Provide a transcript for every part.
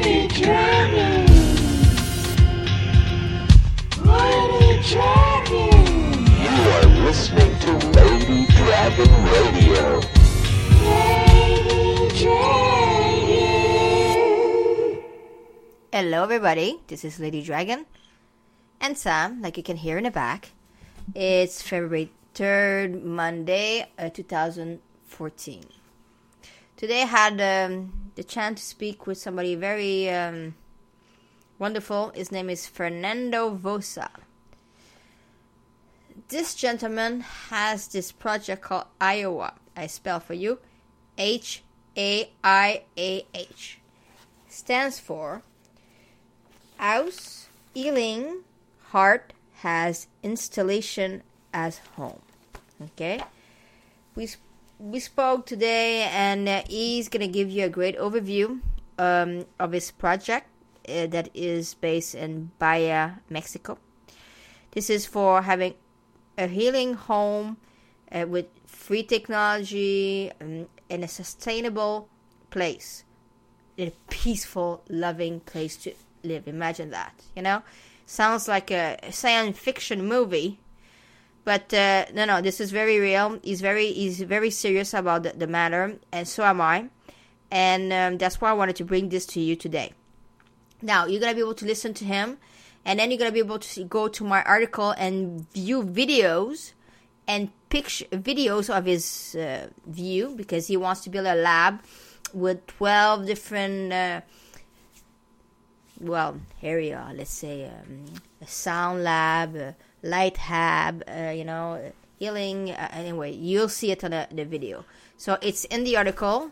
Dragon. Lady Dragon. You are listening to Lady Dragon Radio. Lady Dragon. Hello everybody, this is Lady Dragon and Sam, like you can hear in the back. It's February 3rd, Monday, 2014. Today I had the chance to speak with somebody very wonderful. His name is Fernando Vosa. This gentleman has this project called Iowa. I spell for you H-A-I-A-H. Stands for House Healing Heart Has Installation as Home. Okay, we spoke today, and he's gonna give you a great overview of his project that is based in Bahia, Mexico. This is for having a healing home with free technology in a sustainable place, in a peaceful, loving place to live. Imagine that, sounds like a science fiction movie, but no, this is very real. He's very serious about the matter, and so am I, and that's why I wanted to bring this to you today. Now you're gonna be able to listen to him, and then you're gonna be able to go to my article and view videos and picture videos of his view, because he wants to build a lab with 12 different area, let's say a sound lab, a light lab, healing. Anyway, you'll see it on the video. So it's in the article.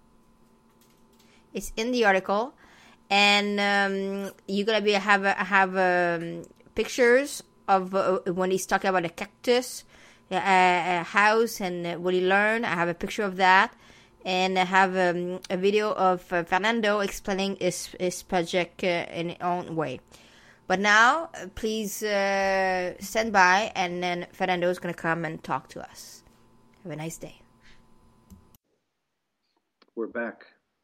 And you're gonna have pictures of when he's talking about a cactus, a house, and what he learned. I have a picture of that. And I have a video of Fernando explaining his project in his own way. But now, please stand by, and then Fernando is going to come and talk to us. Have a nice day. We're back.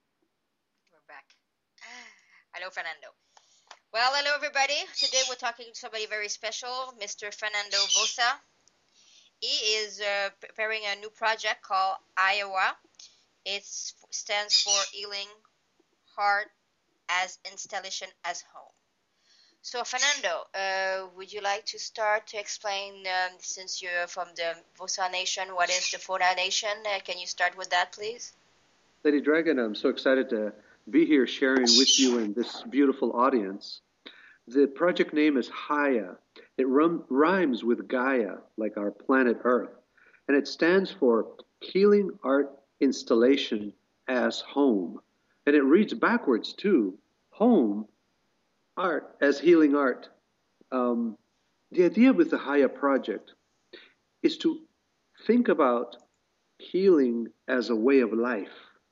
Hello, Fernando. Well, hello, everybody. Today we're talking to somebody very special, Mr. Fernando Vosa. He is preparing a new project called Iowa. It stands for Healing Heart as Installation as Home. So, Fernando, would you like to start to explain, since you're from the Vosa Nation, what is the Vosa Nation? Can you start with that, please? Lady Dragon, I'm so excited to be here sharing with you and this beautiful audience. The project name is Haya. It rhymes with Gaia, like our planet Earth. And it stands for Healing Art Installation as Home. And it reads backwards too. Home, art as healing art. The idea with the Haya project is to think about healing as a way of life.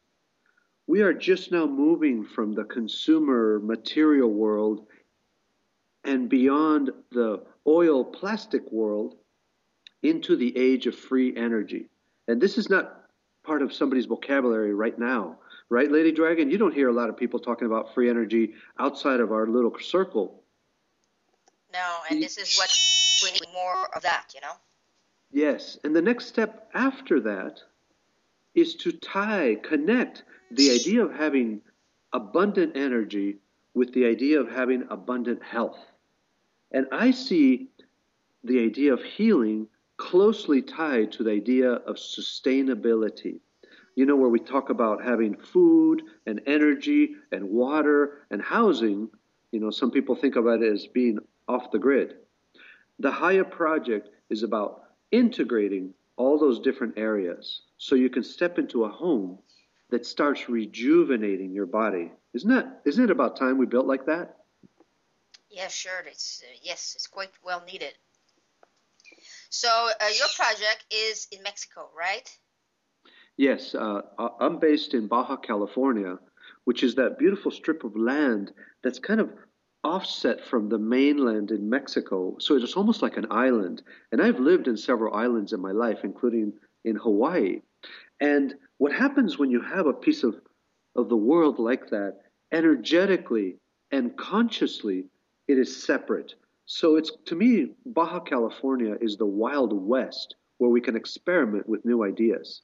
We are just now moving from the consumer material world and beyond the oil plastic world into the age of free energy. And this is not part of somebody's vocabulary right now. Right, Lady Dragon? You don't hear a lot of people talking about free energy outside of our little circle. No, and this is what we need more of that, Yes, and the next step after that is to connect the idea of having abundant energy with the idea of having abundant health. And I see the idea of healing closely tied to the idea of sustainability. Where we talk about having food and energy and water and housing, some people think about it as being off the grid. The Haya project is about integrating all those different areas so you can step into a home that starts rejuvenating your body. Isn't it about time we built like that? Yeah, sure. It's quite well needed. So your project is in Mexico, right? Yes, I'm based in Baja California, which is that beautiful strip of land that's kind of offset from the mainland in Mexico. So it's almost like an island. And I've lived in several islands in my life, including in Hawaii. And what happens when you have a piece of the world like that energetically and consciously, it is separate. So it's, to me, Baja California is the Wild West where we can experiment with new ideas.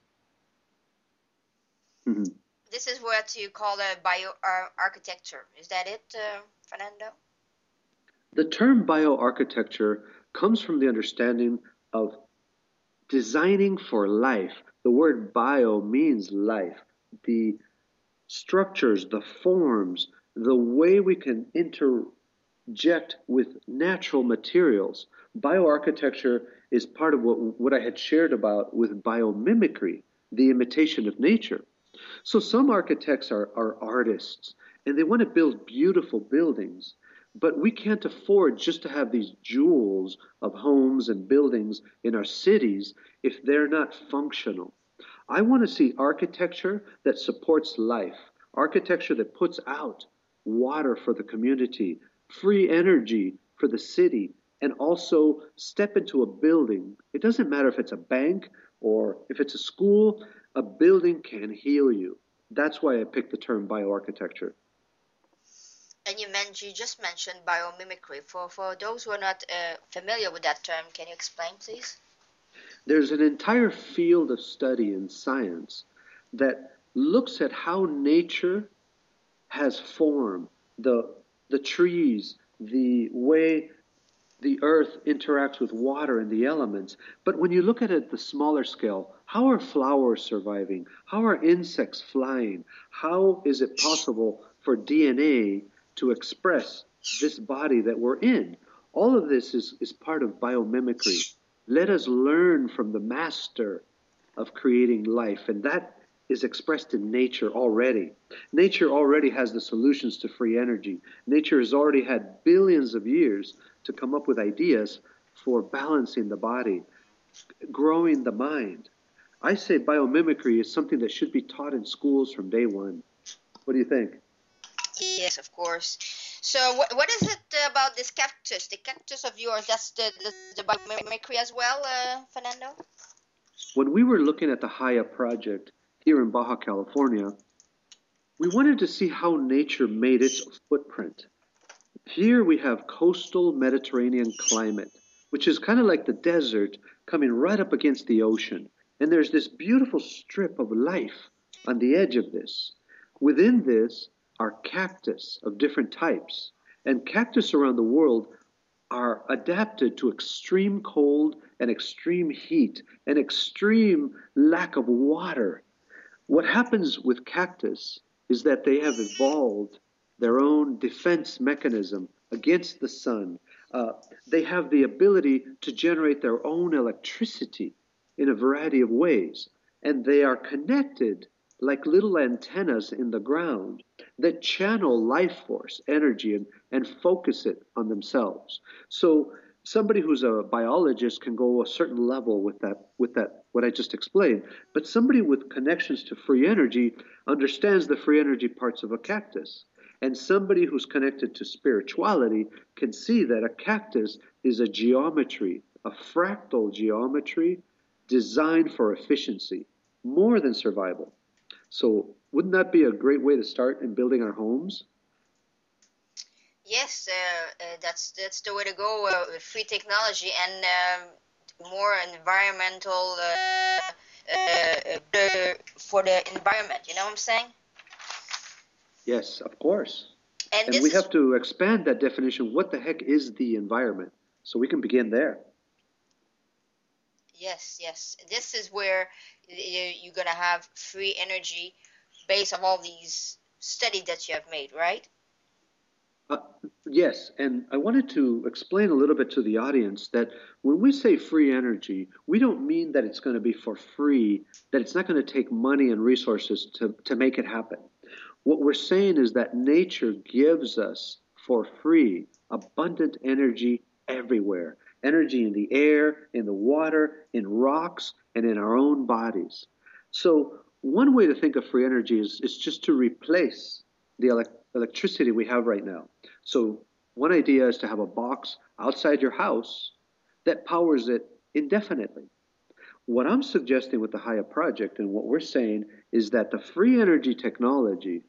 Mhm. This is what you call a bioarchitecture. Is that it, Fernando? The term bioarchitecture comes from the understanding of designing for life. The word bio means life. The structures, the forms, the way we can interject with natural materials. Bioarchitecture is part of what I had shared about with biomimicry, the imitation of nature. So some architects are artists and they want to build beautiful buildings, but we can't afford just to have these jewels of homes and buildings in our cities if they're not functional. I want to see architecture that supports life, architecture that puts out water for the community, free energy for the city, and also step into a building. It doesn't matter if it's a bank or if it's a school, a building can heal you. That's why I picked the term bioarchitecture. And you just mentioned biomimicry. For those who are not familiar with that term, can you explain, please? There's an entire field of study in science that looks at how nature has form, the trees, the way the earth interacts with water and the elements. But when you look at it at the smaller scale, how are flowers surviving? How are insects flying? How is it possible for DNA to express this body that we're in? All of this is part of biomimicry. Let us learn from the master of creating life, and that is expressed in nature already. Nature already has the solutions to free energy. Nature has already had billions of years to come up with ideas for balancing the body, growing the mind. I say biomimicry is something that should be taught in schools from day one. What do you think? Yes, of course. So what is it about this cactus? The cactus of yours, that's the biomimicry as well, Fernando? When we were looking at the Haya project here in Baja California, we wanted to see how nature made its footprint. Here we have coastal Mediterranean climate, which is kind of like the desert coming right up against the ocean. And there's this beautiful strip of life on the edge of this. Within this are cactus of different types. And cactus around the world are adapted to extreme cold and extreme heat and extreme lack of water. What happens with cactus is that they have evolved their own defense mechanism against the sun. They have the ability to generate their own electricity in a variety of ways. And they are connected like little antennas in the ground that channel life force, energy, and focus it on themselves. So somebody who's a biologist can go a certain level with that, what I just explained. But somebody with connections to free energy understands the free energy parts of a cactus. And somebody who's connected to spirituality can see that a cactus is a geometry, a fractal geometry designed for efficiency, more than survival. So wouldn't that be a great way to start in building our homes? Yes, that's the way to go with free technology and more environmental for the environment. You know what I'm saying? Yes, of course. And And we have to expand that definition. What the heck is the environment? So we can begin there. yes, yes. This is where you're gonna have free energy based on all these studies that you have made, right? Uh, yes, and I wanted to explain a little bit to the audience that when we say free energy, we don't mean that it's going to be for free, that it's not going to take money and resources to make it happen. What we're saying is that nature gives us for free abundant energy everywhere. Energy in the air, in the water, in rocks, and in our own bodies. So one way to think of free energy is just to replace the electricity we have right now. So one idea is to have a box outside your house that powers it indefinitely. What I'm suggesting with the Haya project and what we're saying is that the free energy technology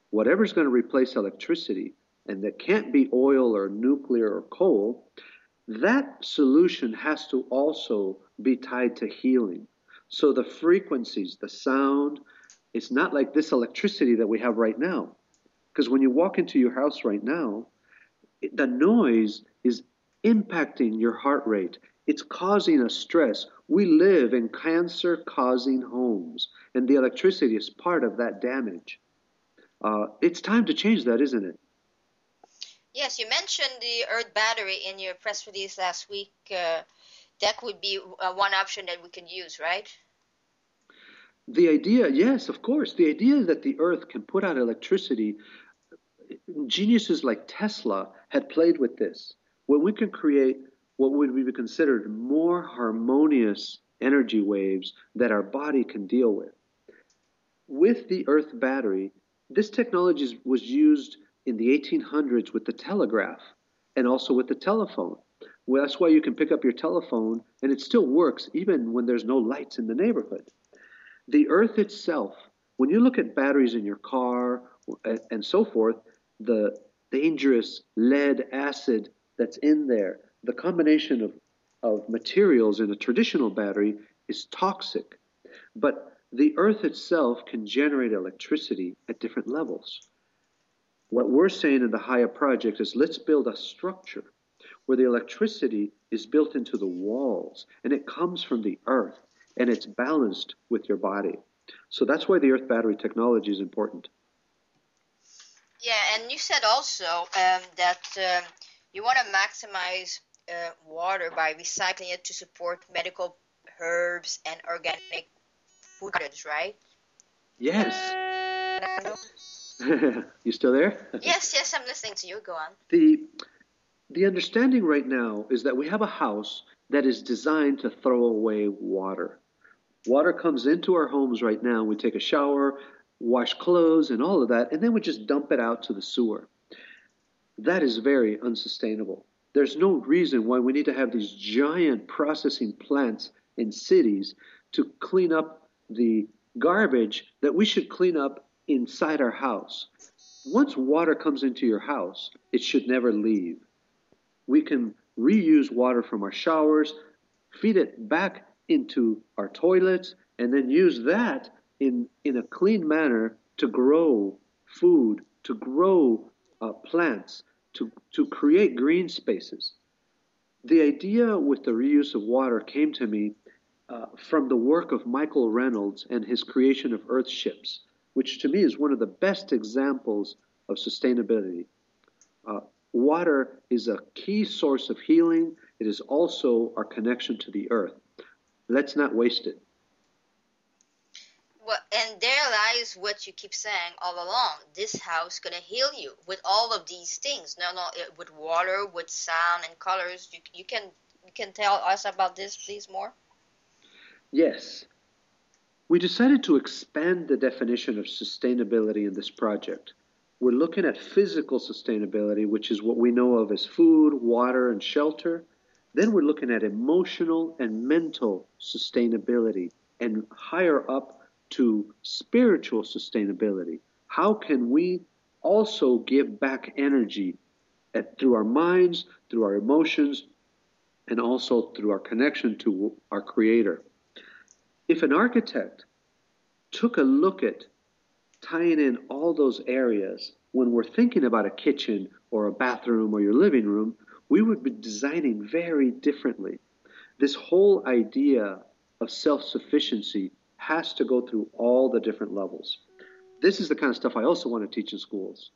whatever's going to replace electricity, and that can't be oil or nuclear or coal, that solution has to also be tied to healing. So the frequencies, the sound, it's not like this electricity that we have right now. Because when you walk into your house right now, the noise is impacting your heart rate. It's causing a stress. We live in cancer causing homes, and the electricity is part of that damage. It's time to change that, isn't it? Yes, you mentioned the earth battery in your press release last week. That would be one option that we could use, right? The idea, yes, of course, the idea that the earth can put out electricity, geniuses like Tesla had played with this. When we can create what would be considered more harmonious energy waves that our body can deal with. With the earth battery, this technology was used in the 1800s with the telegraph and also with the telephone. Well, that's why you can pick up your telephone and it still works even when there's no lights in the neighborhood. The earth itself, when you look at batteries in your car and so forth, the dangerous lead acid that's in there, the combination of materials in a traditional battery is toxic. But the earth itself can generate electricity at different levels. What we're saying in the Haya project is let's build a structure where the electricity is built into the walls and it comes from the earth and it's balanced with your body. So that's why the earth battery technology is important. Yeah, and you said also that you want to maximize water by recycling it to support medical herbs and organic food gardens, right? Yes. You still there? Yes, I'm listening to you. Go on. The understanding right now is that we have a house that is designed to throw away water. Water comes into our homes right now. We take a shower, wash clothes, and all of that, and then we just dump it out to the sewer. That is very unsustainable. There's no reason why we need to have these giant processing plants in cities to clean up the garbage that we should clean up inside our house. Once water comes into your house, it should never leave. We can reuse water from our showers, feed it back into our toilets, and then use that in a clean manner to grow food, to grow plants, to create green spaces. The idea with the reuse of water came to me from the work of Michael Reynolds and his creation of Earthships, which to me is one of the best examples of sustainability. Water is a key source of healing. It is also our connection to the earth. Let's not waste it. Well, and there lies what you keep saying all along. This house gonna heal you with all of these things. No, with water, with sound and colors. You can tell us about this, please, more. Yes. We decided to expand the definition of sustainability in this project. We're looking at physical sustainability, which is what we know of as food, water, and shelter. Then we're looking at emotional and mental sustainability, and higher up to spiritual sustainability. How can we also give back energy through our minds, through our emotions, and also through our connection to our Creator? If an architect took a look at tying in all those areas when we're thinking about a kitchen or a bathroom or your living room, we would be designing very differently. This whole idea of self-sufficiency has to go through all the different levels. This is the kind of stuff I also want to teach in schools.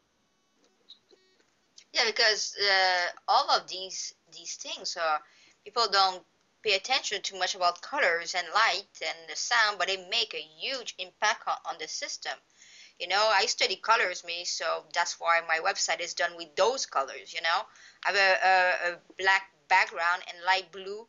Yeah, because all of these things are people don't pay attention too much about colors and light and the sound, but they make a huge impact on the system. You know, I study colors, so that's why my website is done with those colors. You know, I have a black background and light blue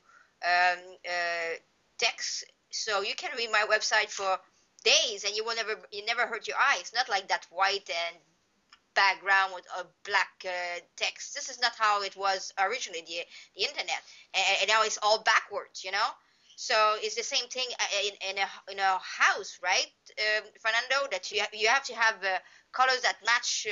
text, so you can read my website for days and you never hurt your eyes. Not like that white and background with a black text. This is not how it was originally, the internet, and now it's all backwards, you know. So it's the same thing in a house, right, Fernando? That you have to have colors that match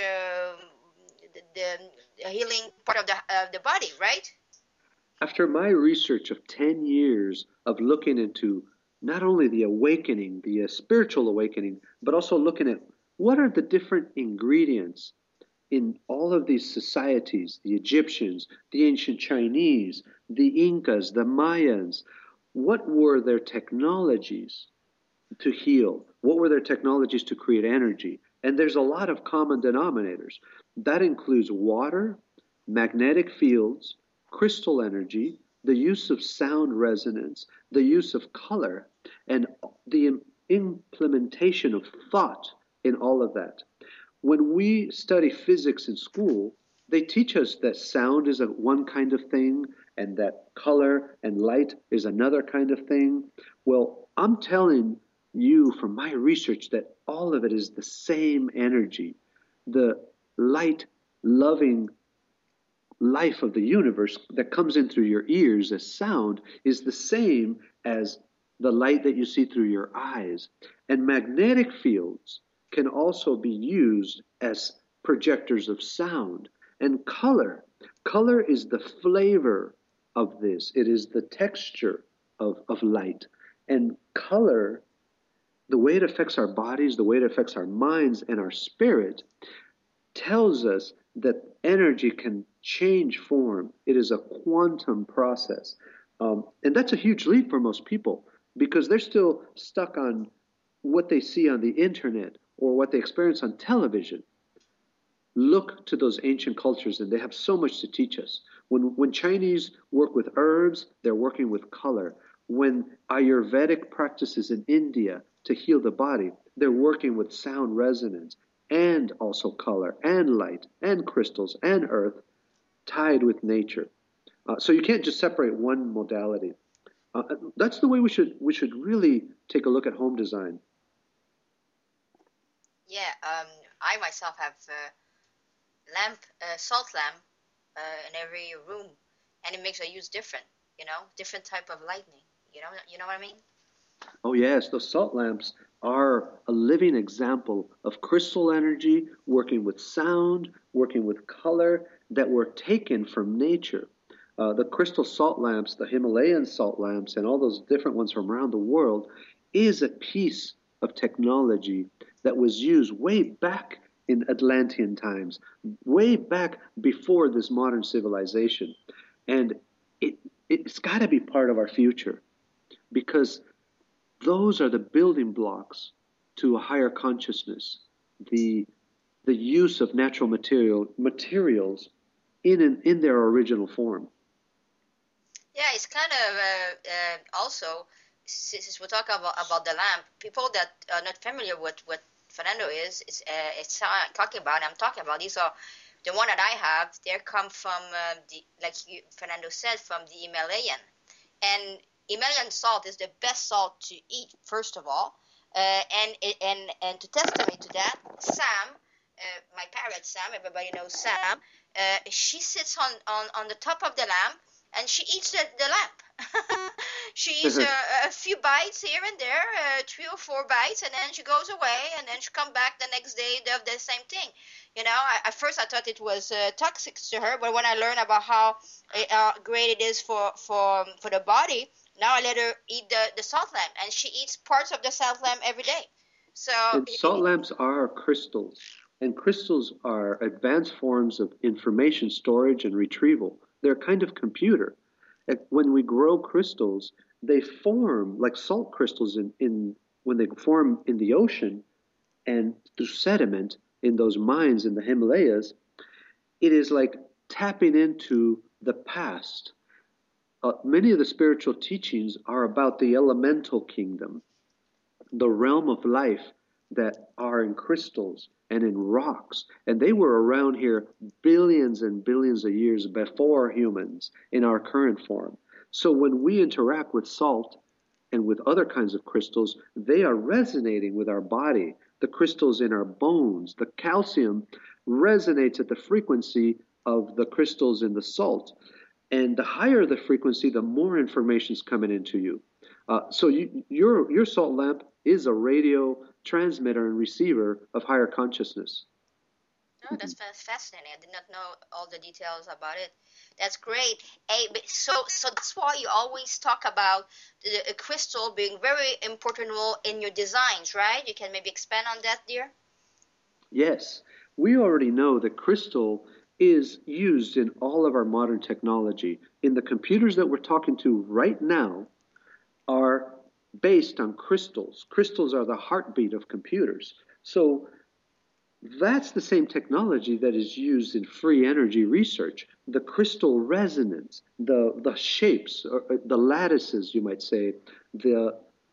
the healing part of the body, right? After my research of 10 years of looking into not only the awakening, the spiritual awakening, but also looking at what are the different ingredients in all of these societies, the Egyptians, the ancient Chinese, the Incas, the Mayans, what were their technologies to heal? What were their technologies to create energy? And there's a lot of common denominators. That includes water, magnetic fields, crystal energy, the use of sound resonance, the use of color, and the implementation of thought in all of that. When we study physics in school, they teach us that sound is one kind of thing and that color and light is another kind of thing. Well, I'm telling you from my research that all of it is the same energy. The light, loving life of the universe that comes in through your ears as sound is the same as the light that you see through your eyes. And magnetic fields can also be used as projectors of sound. And color is the flavor of this. It is the texture of light. And color, the way it affects our bodies, the way it affects our minds and our spirit, tells us that energy can change form. It is a quantum process. And that's a huge leap for most people because they're still stuck on what they see on the internet or what they experience on television. Look to those ancient cultures, and they have so much to teach us. When Chinese work with herbs, they're working with color. When Ayurvedic practices in India to heal the body, they're working with sound resonance and also color and light and crystals and earth tied with nature. So you can't just separate one modality. That's the way we should really take a look at home design. Yeah, I myself have salt lamp in every room, and it makes a use different, different type of lightning. You know what I mean? Oh yes, those salt lamps are a living example of crystal energy working with sound, working with color that were taken from nature. The crystal salt lamps, the Himalayan salt lamps, and all those different ones from around the world is a piece of technology that was used way back in Atlantean times, way back before this modern civilization. And it's got to be part of our future because those are the building blocks to a higher consciousness, the use of natural materials in their original form. Yeah, it's kind of also, since we're talking about the lamp, people that are not familiar with what Fernando is I'm talking about, these are the one that I have. They come from Fernando said, from the Himalayan, and Himalayan salt is the best salt to eat, first of all, and to testimony to that, Sam, my parrot Sam, everybody knows Sam, she sits on the top of the lamp, and she eats the lamp. She eats a few bites here and there, 3 or 4 bites, and then she goes away, and then she come back the next day, the same thing. At first I thought it was toxic to her, but when I learned about how great it is for the body, now I let her eat the salt lamp, and she eats parts of the salt lamp every day. So and salt lamps are crystals, and crystals are advanced forms of information storage and retrieval. They're a kind of computer. When we grow crystals, they form like salt crystals when they form in the ocean and through sediment in those mines in the Himalayas. It is like tapping into the past. Many of the spiritual teachings are about the elemental kingdom, the realm of life that are in crystals and in rocks. And they were around here billions and billions of years before humans in our current form. So when we interact with salt and with other kinds of crystals, they are resonating with our body. The crystals in our bones, the calcium resonates at the frequency of the crystals in the salt. And the higher the frequency, the more information is coming into you. Your salt lamp is a radio transmitter and receiver of higher consciousness. Oh, that's fascinating. I did not know all the details about it. That's great. Hey, so that's why you always talk about the crystal being very important role in your designs, right? You can maybe expand on that, dear? Yes, we already know that crystal is used in all of our modern technology. In the computers that we're talking to right now are based on crystals. Crystals are the heartbeat of computers. So that's the same technology that is used in free energy research. The crystal resonance, the shapes, or the lattices, you might say, the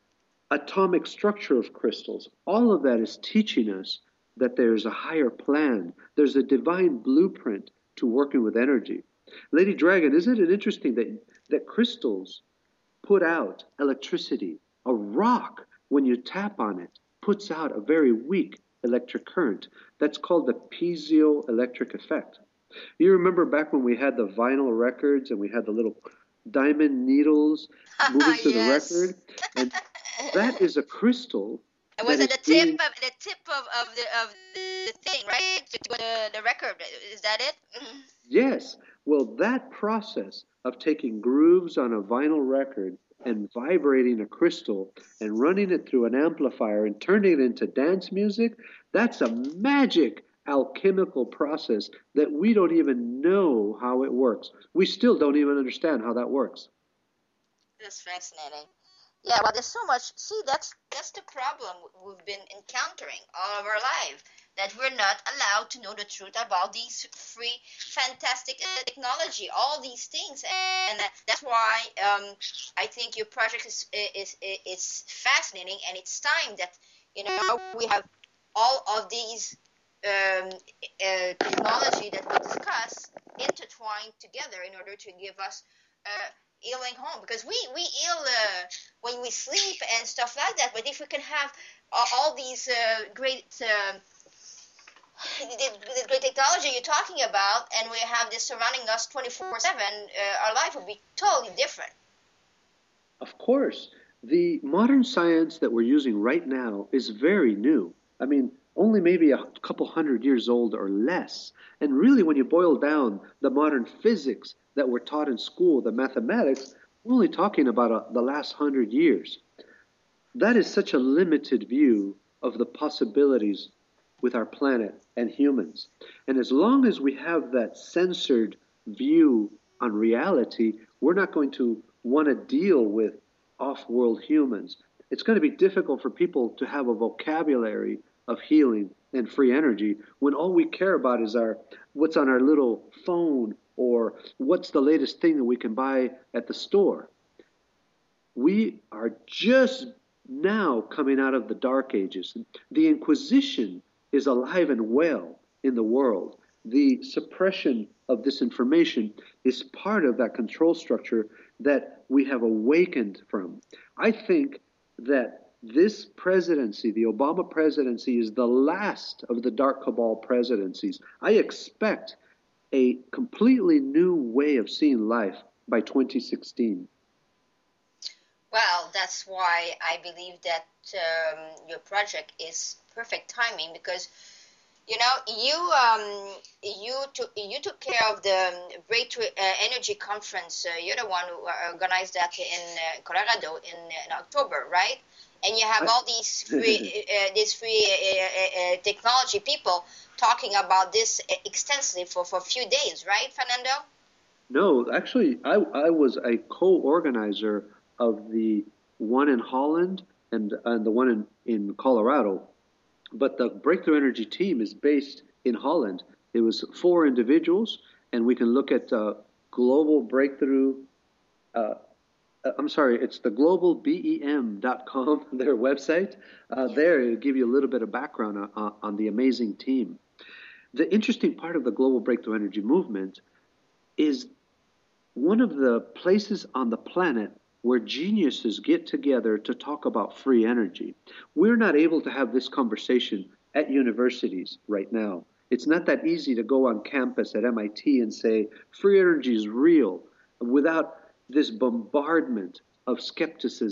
atomic structure of crystals, all of that is teaching us that there's a higher plan. There's a divine blueprint to working with energy. Lady Dragon, isn't it interesting that crystals put out electricity? A rock, when you tap on it, puts out a very weak electric current. That's called the piezoelectric effect. You remember back when we had the vinyl records and we had the little diamond needles moving through Yes. the record? And that is a crystal. And was that it is being- the tip of the thing, right? The record. Is that it? Mhm. Yes. Well, that process of taking grooves on a vinyl record and vibrating a crystal and running it through an amplifier and turning it into dance music, that's a magic alchemical process that we don't even know how it works. We still don't even understand how that works. That's fascinating. Yeah, well, there's so much. See, that's the problem we've been encountering all of our life, that we're not allowed to know the truth about these free, fantastic technology, all these things, and that's why I think your project is fascinating, and it's time that we have all of these technology that we discuss intertwined together in order to give us healing home, because we heal when we sleep and stuff like that. But if we can have all these great the great technology you're talking about, and we have this surrounding us 24/7, our life would be totally different. Of course, the modern science that we're using right now is very new. I mean, only maybe a couple hundred years old or less. And really, when you boil down the modern physics that were taught in school, the mathematics, we're only talking about the last 100 years. That is such a limited view of the possibilities with our planet and humans. And as long as we have that censored view on reality, we're not going to want to deal with off-world humans. It's going to be difficult for people to have a vocabulary of healing and free energy when all we care about is what's on our little phone or what's the latest thing that we can buy at the store. We are just now coming out of the Dark Ages. The Inquisition is alive and well in the world. The suppression of this information is part of that control structure that we have awakened from. I think that this presidency, the Obama presidency, is the last of the dark cabal presidencies. I expect a completely new way of seeing life by 2016. Well, that's why I believe that your project is perfect timing, because you took care of the Breakthrough Energy Conference. You're the one who organized that in Colorado in October, right? And you have all these free technology people talking about this extensively for a few days, right, Fernando? No, actually, I was a co-organizer of the one in Holland and the one in Colorado. But the Breakthrough Energy team is based in Holland. It was 4 individuals, and we can look at Global Breakthrough. I'm sorry, it's the globalbem.com, their website. There, it'll give you a little bit of background on the amazing team. The interesting part of the Global Breakthrough Energy movement is one of the places on the planet where geniuses get together to talk about free energy. We're not able to have this conversation at universities right now. It's not that easy to go on campus at MIT and say free energy is real without this bombardment of skepticism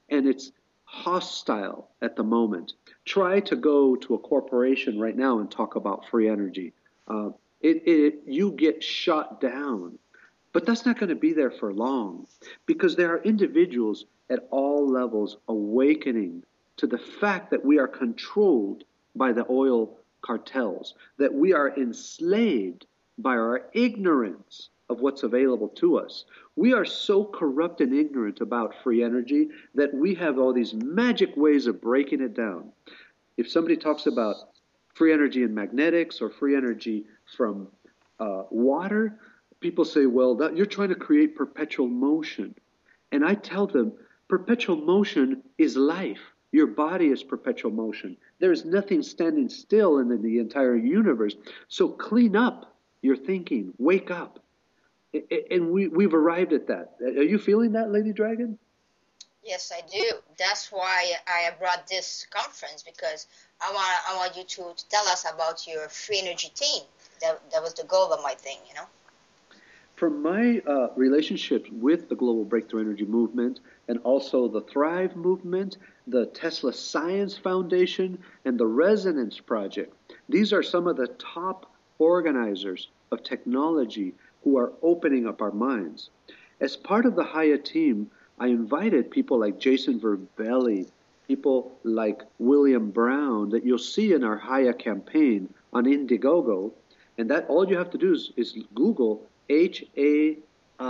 and it's hostile at the moment. Try to go to a corporation right now and talk about free energy. You get shot down. But that's not going to be there for long, because there are individuals at all levels awakening to the fact that we are controlled by the oil cartels, that we are enslaved by our ignorance of what's available to us. We are so corrupt and ignorant about free energy that we have all these magic ways of breaking it down. If somebody talks about free energy in magnetics or free energy from water, people say, well, you're trying to create perpetual motion. And I tell them, perpetual motion is life. Your body is perpetual motion. There is nothing standing still in the entire universe. So clean up your thinking. Wake up. And we've arrived at that. Are you feeling that, Lady Dragon? Yes, I do. That's why I brought this conference, because I want you to tell us about your free energy team. That was the goal of my thing, you know. From my relationship with the Global Breakthrough Energy Movement, and also the Thrive Movement, the Tesla Science Foundation, and the Resonance Project, these are some of the top organizers of technology who are opening up our minds. As part of the Haya team, I invited people like Jason Verbelli, people like William Brown, that you'll see in our Haya campaign on Indiegogo, and that all you have to do is Google H-A-I-A-H,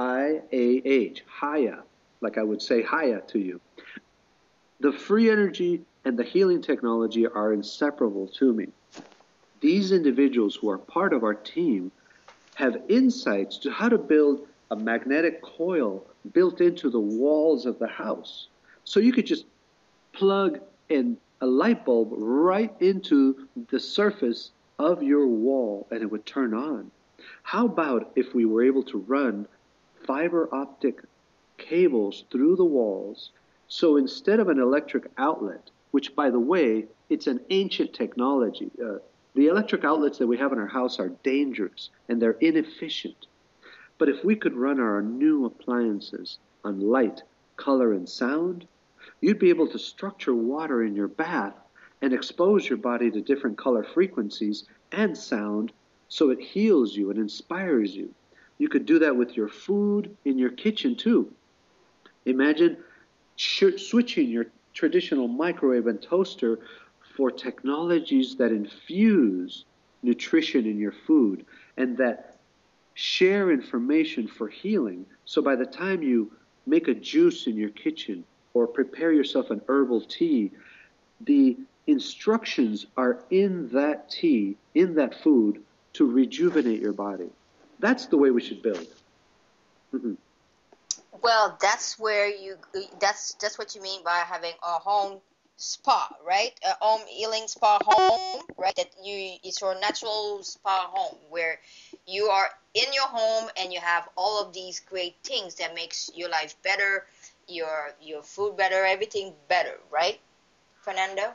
Haya, like I would say Haya to you. The free energy and the healing technology are inseparable to me. These individuals who are part of our team have insights to how to build a magnetic coil built into the walls of the house. So you could just plug in a light bulb right into the surface of your wall and it would turn on. How about if we were able to run fiber optic cables through the walls, so instead of an electric outlet, which, by the way, it's an ancient technology, the electric outlets that we have in our house are dangerous and they're inefficient. But if we could run our new appliances on light, color, and sound, you'd be able to structure water in your bath and expose your body to different color frequencies and sound, so it heals you and inspires you. You could do that with your food in your kitchen too. Imagine switching your traditional microwave and toaster for technologies that infuse nutrition in your food and that share information for healing. So by the time you make a juice in your kitchen or prepare yourself an herbal tea, the instructions are in that tea, in that food, to rejuvenate your body. That's the way we should build. Mm-hmm. Well, that's what you mean by having a home spa, right? A home healing spa home, right? It's your natural spa home where you are in your home and you have all of these great things that makes your life better, your food better, everything better, right, Fernando?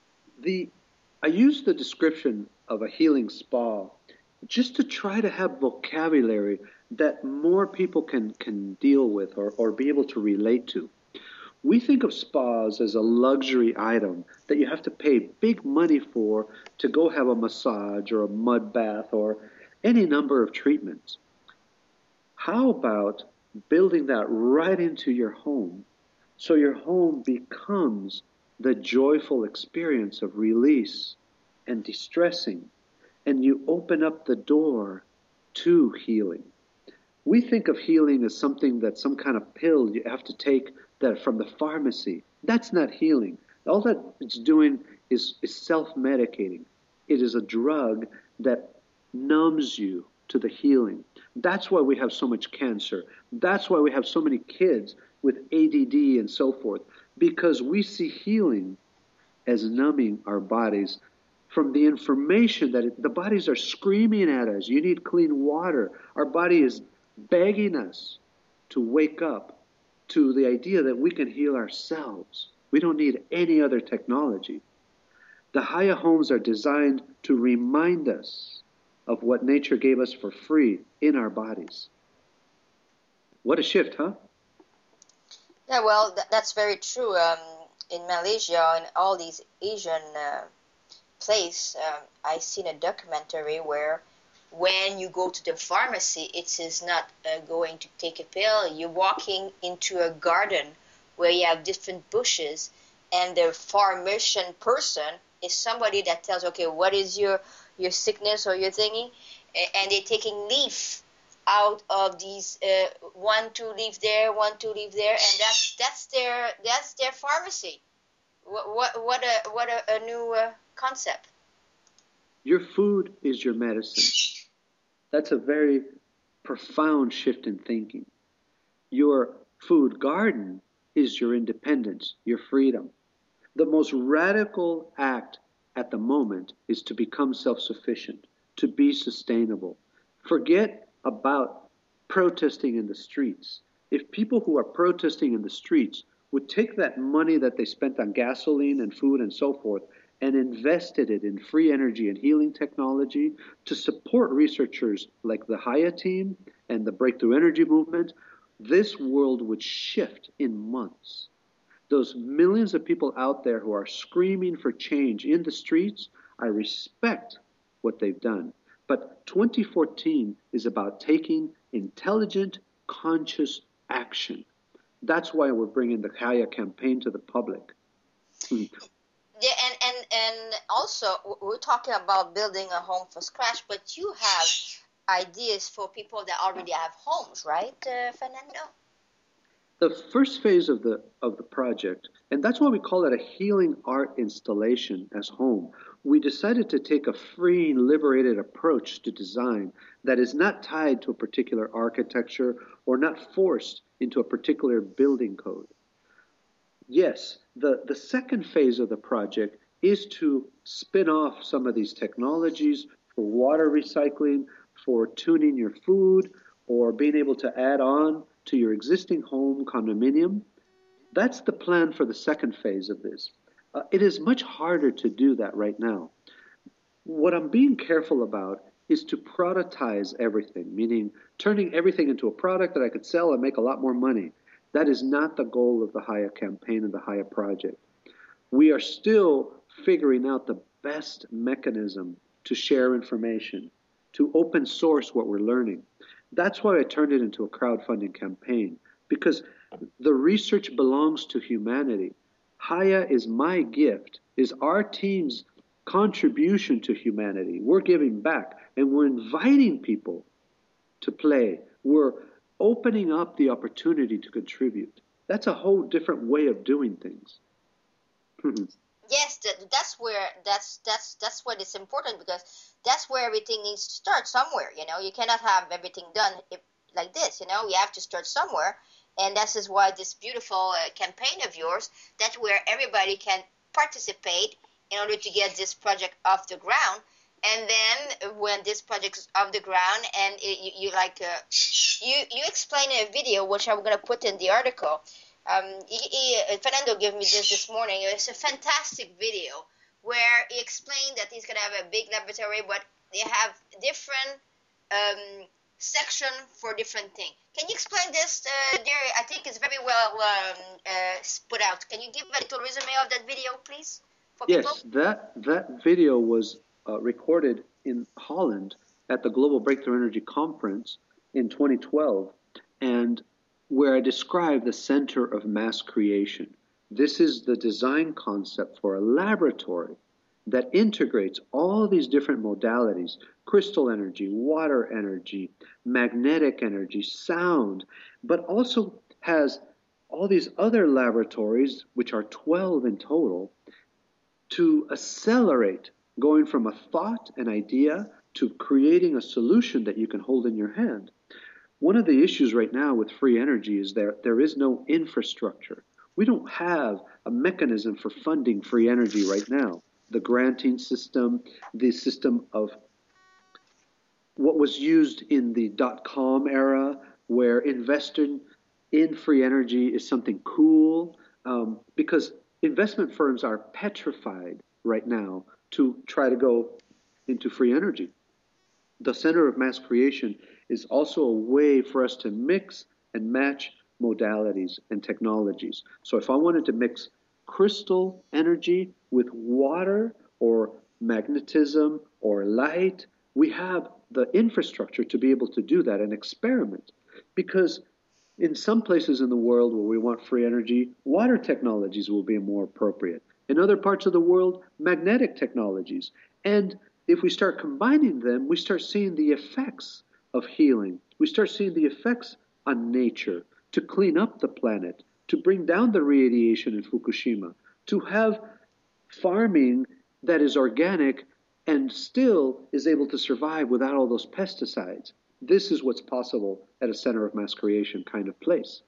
I use the description of a healing spa just to try to have vocabulary that more people can deal with or be able to relate to. We think of spas as a luxury item that you have to pay big money for to go have a massage or a mud bath or any number of treatments. How about building that right into your home so your home becomes the joyful experience of release and distressing, and you open up the door to healing. We think of healing as something that's some kind of pill you have to take that from the pharmacy. That's not healing. All that it's doing is self-medicating. It is a drug that numbs you to the healing. That's why we have so much cancer. That's why we have so many kids with ADD and so forth, because we see healing as numbing our bodies from the information that the bodies are screaming at us. You need clean water. Our body is begging us to wake up to the idea that we can heal ourselves. We don't need any other technology. The Haya homes are designed to remind us of what nature gave us for free in our bodies. What a shift, huh? Yeah, well, that's very true. In Malaysia and all these Asian place, I seen a documentary where when you go to the pharmacy, it is not going to take a pill. You're walking into a garden where you have different bushes, and the pharmacian person is somebody that tells, okay, what is your sickness or your thingy, and they're taking leaf out of these 1, 2 leaf there, 1, 2 leaf there, and that's their pharmacy. What a new concept. Your food is your medicine. That's a very profound shift in thinking. Your food garden is your independence, your freedom. The most radical act at the moment is to become self-sufficient, to be sustainable. Forget about protesting in the streets. If people who are protesting in the streets would take that money that they spent on gasoline and food and so forth and invested it in free energy and healing technology to support researchers like the Haya team and the Breakthrough Energy Movement, this world would shift in months. Those millions of people out there who are screaming for change in the streets, I respect what they've done. But 2014 is about taking intelligent, conscious action. That's why we're bringing the Haya campaign to the public. Yeah, and also we're talking about building a home from scratch, but you have ideas for people that already have homes, right, Fernando? The first phase of the project, and that's why we call it a healing art installation as home. We decided to take a free, liberated approach to design that is not tied to a particular architecture or not forced into a particular building code. Yes, the second phase of the project is to spin off some of these technologies for water recycling, for tuning your food, or being able to add on to your existing home condominium. That's the plan for the second phase of this. It is much harder to do that right now. What I'm being careful about is to productize everything, meaning turning everything into a product that I could sell and make a lot more money. That is not the goal of the Haya campaign and the Haya project. We are still figuring out the best mechanism to share information, to open source what we're learning. That's why I turned it into a crowdfunding campaign, because the research belongs to humanity. Haya is my gift, is our team's contribution to humanity. We're giving back, and we're inviting people to play. We're opening up the opportunity to contribute. That's a whole different way of doing things. Yes, that's what is important, because that's where everything needs to start somewhere. You cannot have everything done like this. You have to start somewhere, and this is why this beautiful campaign of yours, that's where everybody can participate in order to get this project off the ground. And then when this project is off the ground, and you explain in a video, which I'm gonna put in the article. Fernando gave me this morning. It's a fantastic video where he explained that he's gonna have a big laboratory, but they have different section for different things. Can you explain this, dear? I think it's very well put out. Can you give a little resume of that video, please, for people? Yes, that video was recorded in Holland at the Global Breakthrough Energy Conference in 2012, and where I describe the center of mass creation. This is the design concept for a laboratory that integrates all these different modalities: crystal energy, water energy, magnetic energy, sound, but also has all these other laboratories, which are 12 in total, to accelerate going from a thought, an idea, to creating a solution that you can hold in your hand. One of the issues right now with free energy is there is no infrastructure. We don't have a mechanism for funding free energy right now. The granting system, the system of what was used in the dot-com era, where investing in free energy is something cool, because investment firms are petrified right now to try to go into free energy. The center of mass creation is also a way for us to mix and match modalities and technologies. So if I wanted to mix crystal energy with water or magnetism or light, we have the infrastructure to be able to do that and experiment. Because in some places in the world where we want free energy, water technologies will be more appropriate. In other parts of the world, magnetic technologies. And if we start combining them, we start seeing the effects of healing. We start seeing the effects on nature to clean up the planet, to bring down the radiation in Fukushima, to have farming that is organic and still is able to survive without all those pesticides. This is what's possible at a center of mass creation kind of place.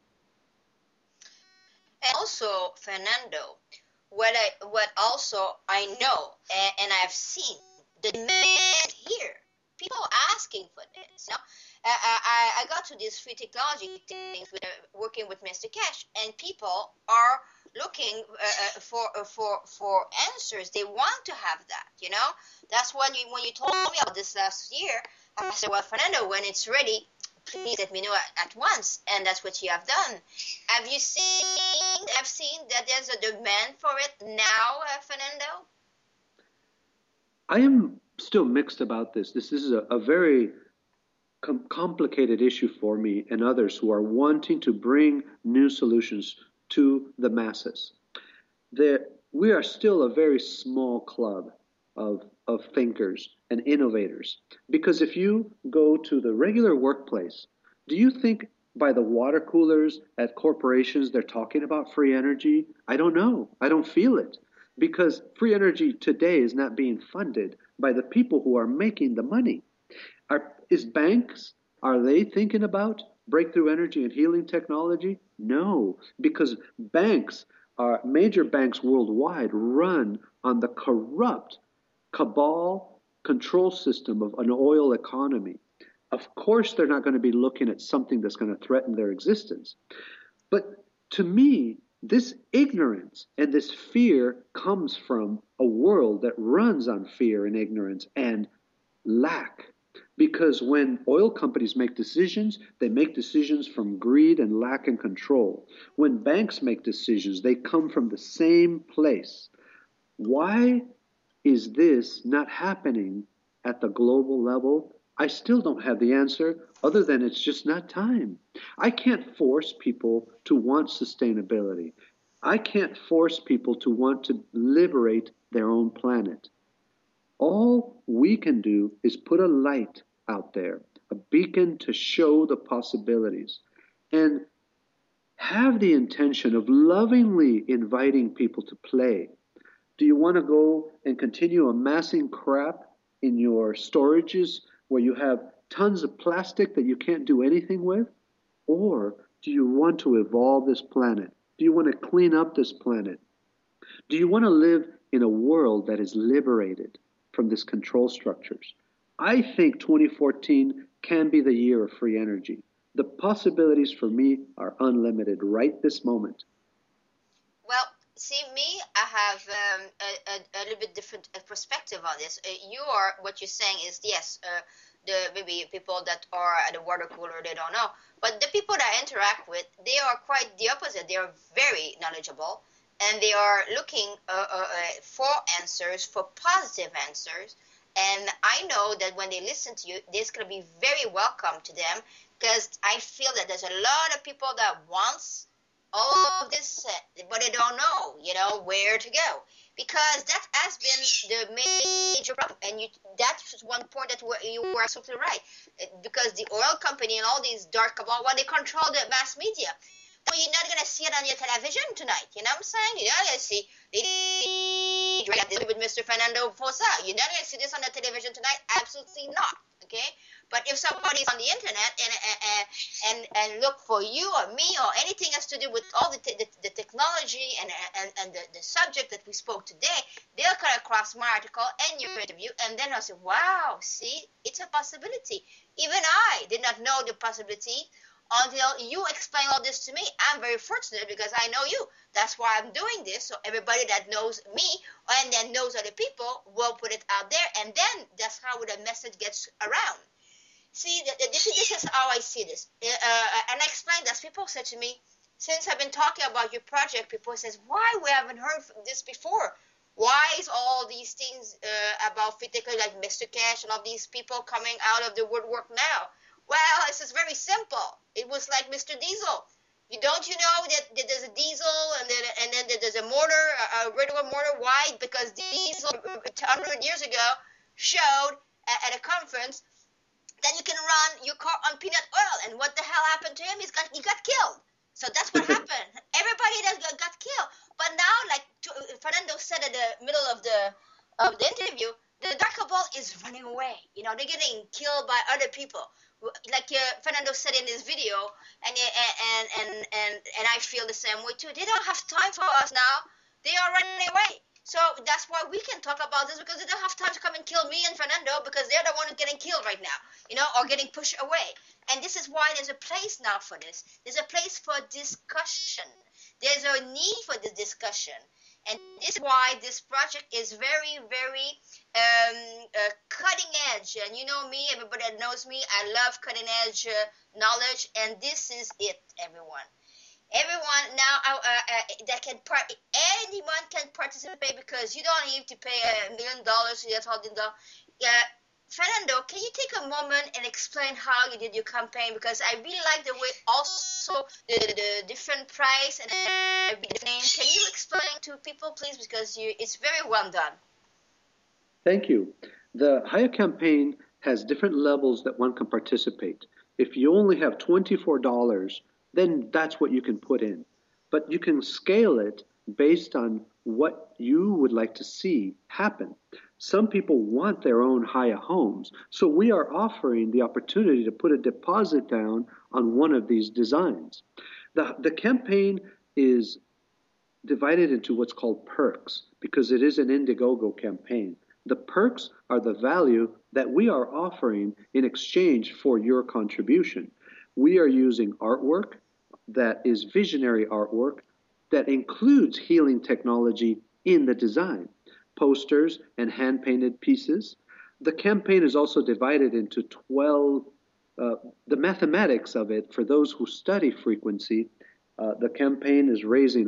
And also, Fernando, what also I know and I've seen the demand here. People are asking for this. You know? I got to these free technology things with working with Mr. Cash, and people are looking for answers. They want to have that. You know, that's when you told me about this last year. I said, well, Fernando, when it's ready, please let me know at once. And that's what you have done. Have you seen that there's a demand for it now, Fernando? I am still mixed about this. This is a very complicated issue for me and others who are wanting to bring new solutions to the masses. We are still a very small club of thinkers and innovators. Because if you go to the regular workplace, do you think by the water coolers at corporations they're talking about free energy? I don't know. I don't feel it. Because free energy today is not being funded by the people who are making the money. Are they thinking about breakthrough energy and healing technology? No, because major banks worldwide run on the corrupt cabal control system of an oil economy. Of course, they're not going to be looking at something that's going to threaten their existence. But to me, this ignorance and this fear comes from a world that runs on fear and ignorance and lack. Because when oil companies make decisions, they make decisions from greed and lack and control. When banks make decisions, they come from the same place. Why is this not happening at the global level? I still don't have the answer, other than it's just not time. I can't force people to want sustainability. I can't force people to want to liberate their own planet. All we can do is put a light out there, a beacon to show the possibilities, and have the intention of lovingly inviting people to play. Do you want to go and continue amassing crap in your storages where you have tons of plastic that you can't do anything with? Or do you want to evolve this planet? Do you want to clean up this planet? Do you want to live in a world that is liberated from these control structures? I think 2014 can be the year of free energy. The possibilities for me are unlimited right this moment. Well, see, me, I have a little bit different perspective on this. What you're saying is, yes, maybe people that are at the water cooler, they don't know. But the people that I interact with, they are quite the opposite. They are very knowledgeable, and they are looking for answers, for positive answers. And I know that when they listen to you, this is going to be very welcome to them, because I feel that there's a lot of people that wants all of this, but they don't know, where to go. Because that has been the major problem. And that's one point that you were absolutely right. Because the oil company and all these dark cabal, they control the mass media. So you're not going to see it on your television tonight. You know what I'm saying? You're not going to see with Mr. Fernando Fosa. You're not going to see this on the television tonight. Absolutely not. Okay? But if somebody's on the internet and look for you or me or anything has to do with all the technology and the subject that we spoke today, they'll come across my article and your interview, and then I'll say, wow, see, it's a possibility. Even I did not know the possibility until you explain all this to me. I'm very fortunate because I know you. That's why I'm doing this. So everybody that knows me and then knows other people will put it out there, and then that's how the message gets around. See, this is how I see this. And I explained this. People said to me, since I've been talking about your project, people says, why we haven't heard this before? Why is all these things about Fiteko, like Mr. Cash and all these people coming out of the woodwork now? Well, it's just very simple. It was like Mr. Diesel. You know that there's a diesel and then there's a motor, a regular motor. Why? Because Diesel 100 years ago showed at a conference that you can run your car on peanut oil. And what the hell happened to him? He got killed. So that's what happened. Everybody that got killed. But now, like Fernando said at the middle of the interview, the dark cabal is running away. You know, they're getting killed by other people. Like Fernando said in this video, and I feel the same way too. They don't have time for us now. They are running away. So that's why we can talk about this, because they don't have time to come and kill me and Fernando, because they're the ones getting killed right now, you know, or getting pushed away. And this is why there's a place now for this. There's a place for discussion. There's a need for this discussion. And this is why this project is very, very cutting edge. And you know me, everybody that knows me, I love cutting edge knowledge. And this is it, everyone. Everyone now that can anyone can participate, because you don't need to pay $1 million to get all the Fernando, can you take a moment and explain how you did your campaign? Because I really like the way also the different price and everything. Can you explain to people, please? Because it's very well done. Thank you. The Haya campaign has different levels that one can participate. If you only have $24, then that's what you can put in. But you can scale it based on what you would like to see happen. Some people want their own Haya homes, so we are offering the opportunity to put a deposit down on one of these designs. The campaign is divided into what's called perks, because it is an Indiegogo campaign. The perks are the value that we are offering in exchange for your contribution. We are using artwork that is visionary artwork that includes healing technology in the design, posters and hand-painted pieces. The campaign is also divided into 12, the mathematics of it, for those who study frequency, the campaign is raising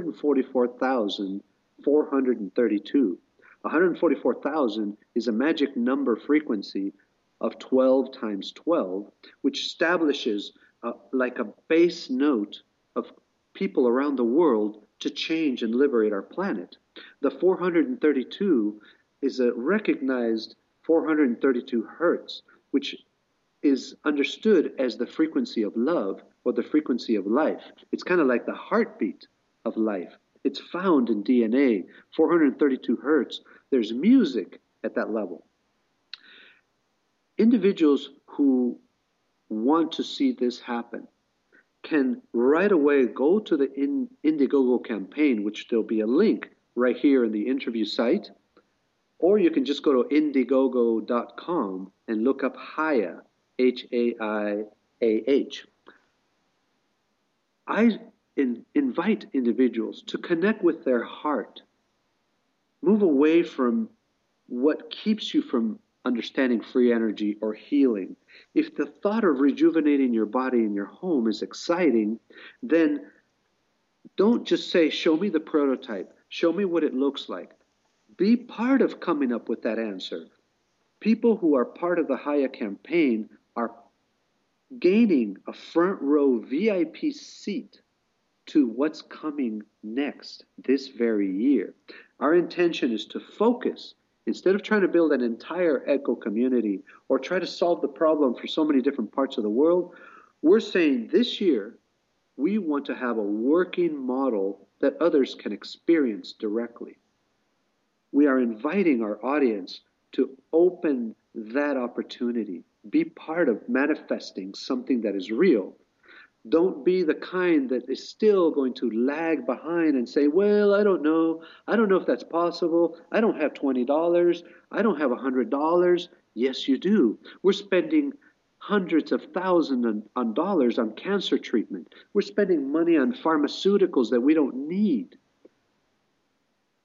$144,432. 144,000 is a magic number frequency of 12 times 12, which establishes like a base note of people around the world to change and liberate our planet. The 432 is a recognized 432 hertz, which is understood as the frequency of love or the frequency of life. It's kind of like the heartbeat of life. It's found in DNA, 432 hertz. There's music at that level. Individuals who want to see this happen can right away go to the Indiegogo campaign, which there'll be a link right here in the interview site, or you can just go to Indiegogo.com and look up Haya, H-A-I-A-H. I invite individuals to connect with their heart, move away from what keeps you from understanding free energy or healing. If the thought of rejuvenating your body in your home is exciting, then don't just say, show me the prototype, show me what it looks like. Be part of coming up with that answer. People who are part of the Haya campaign are gaining a front row VIP seat to what's coming next this very year. Our intention is to focus. Instead of trying to build an entire eco community or try to solve the problem for so many different parts of the world, we're saying this year we want to have a working model that others can experience directly. We are inviting our audience to open that opportunity, be part of manifesting something that is real. Don't be the kind that is still going to lag behind and say, well, I don't know if that's possible. I don't have $20. I don't have $100. Yes, you do. We're spending hundreds of thousands on dollars on cancer treatment. We're spending money on pharmaceuticals that we don't need.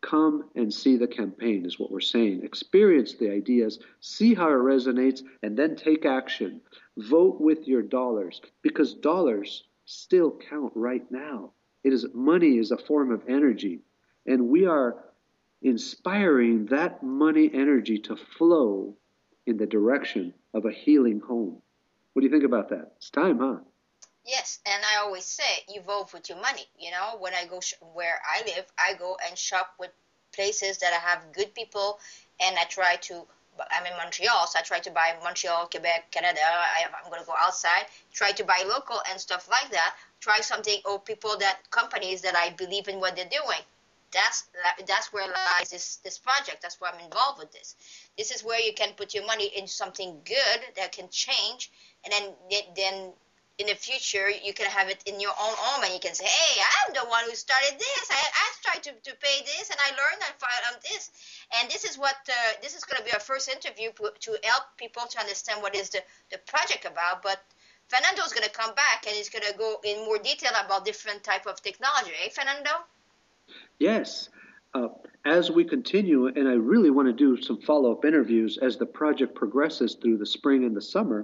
Come and see the campaign is what we're saying. Experience the ideas, see how it resonates, and then take action. Vote with your dollars because dollars still count right now. Money is a form of energy, and we are inspiring that money energy to flow in the direction of a healing home. What do you think about that? It's time, huh? Yes, and I always say you vote with your money. You know, when I go where I live, I go and shop with places that have good people, and I try to. I'm in Montreal, so I try to buy Montreal, Quebec, Canada. I'm going to go outside, try to buy local and stuff like that. Try something or people companies that I believe in what they're doing. That's where lies this project. That's why I'm involved with this. This is where you can put your money in something good that can change, and then in the future you can have it in your own home, and you can say, hey, I'm the one who started this. I tried to pay this, and I learned and found this. And this is what this is going to be our first interview to help people to understand what is the project about. But Fernando is going to come back and he's going to go in more detail about different type of technology. Fernando? Yes. As we continue, and I really want to do some follow-up interviews as the project progresses through the spring and the summer,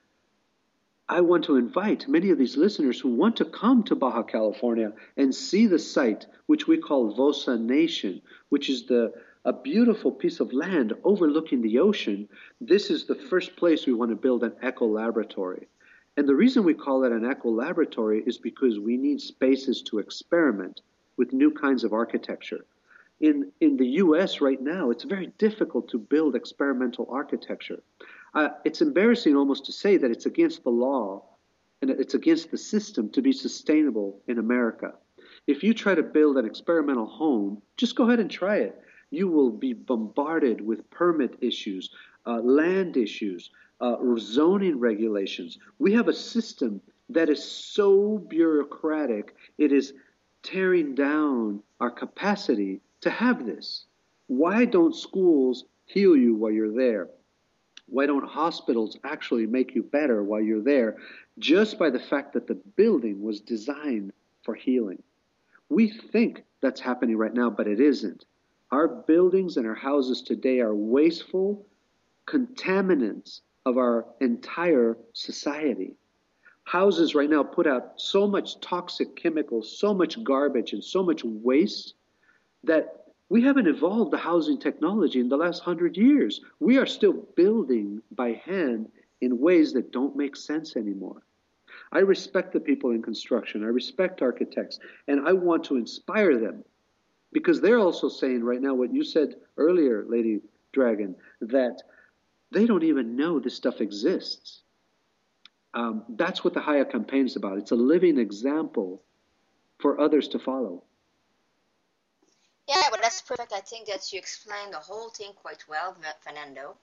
I want to invite many of these listeners who want to come to Baja California and see the site, which we call Vosa Nation, which is a beautiful piece of land overlooking the ocean. This is the first place we want to build an eco laboratory. And the reason we call it an eco laboratory is because we need spaces to experiment with new kinds of architecture. In the US right now, it's very difficult to build experimental architecture. It's embarrassing almost to say that it's against the law and it's against the system to be sustainable in America. If you try to build an experimental home, just go ahead and try it. You will be bombarded with permit issues, land issues, zoning regulations. We have a system that is so bureaucratic, it is tearing down our capacity to have this. Why don't schools heal you while you're there? Why don't hospitals actually make you better while you're there just by the fact that the building was designed for healing? We think that's happening right now, but it isn't. Our buildings and our houses today are wasteful contaminants of our entire society. Houses right now put out so much toxic chemicals, so much garbage, and so much waste that we haven't evolved the housing technology in the last 100 years. We are still building by hand in ways that don't make sense anymore. I respect the people in construction. I respect architects. And I want to inspire them because they're also saying right now what you said earlier, Lady Dragon, that they don't even know this stuff exists. That's what the Haya campaign is about. It's a living example for others to follow. Yeah, but that's perfect. I think that you explained the whole thing quite well, Fernando.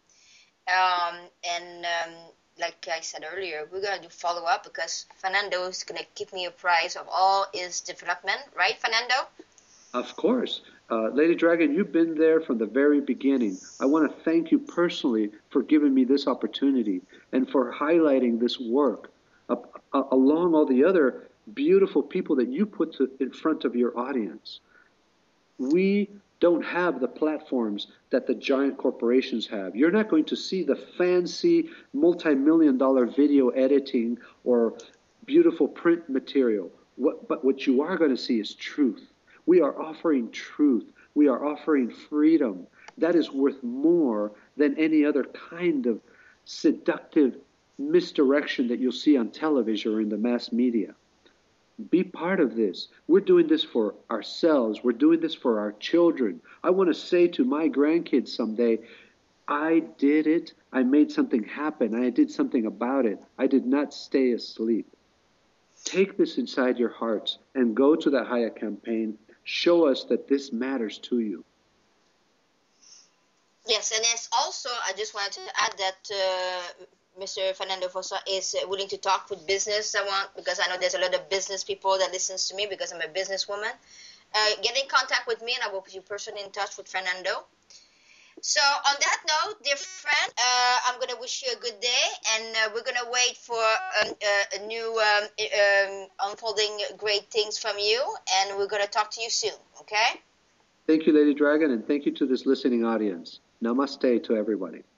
Like I said earlier, we're going to do follow-up because Fernando is going to keep me apprised of all his development. Right, Fernando? Of course. Lady Dragon, you've been there from the very beginning. I want to thank you personally for giving me this opportunity and for highlighting this work along all the other beautiful people that you put in front of your audience. We don't have the platforms that the giant corporations have. You're not going to see the fancy multi-million-dollar video editing or beautiful print material. But what you are going to see is truth. We are offering truth. We are offering freedom. That is worth more than any other kind of seductive misdirection that you'll see on television or in the mass media. Be part of this. We're doing this for ourselves. We're doing this for our children. I want to say to my grandkids someday, I did it. I made something happen. I did something about it. I did not stay asleep. Take this inside your hearts and go to the Haya campaign. Show us that this matters to you. Yes, and it's also, I just wanted to add that Mr. Fernando Vosa is willing to talk with business. Because I know there's a lot of business people that listens to me because I'm a businesswoman. Get in contact with me and I will put you personally in touch with Fernando. So on that note, dear friend, I'm going to wish you a good day, and we're going to wait for a new unfolding great things from you, and we're going to talk to you soon, okay? Thank you, Lady Dragon, and thank you to this listening audience. Namaste to everybody.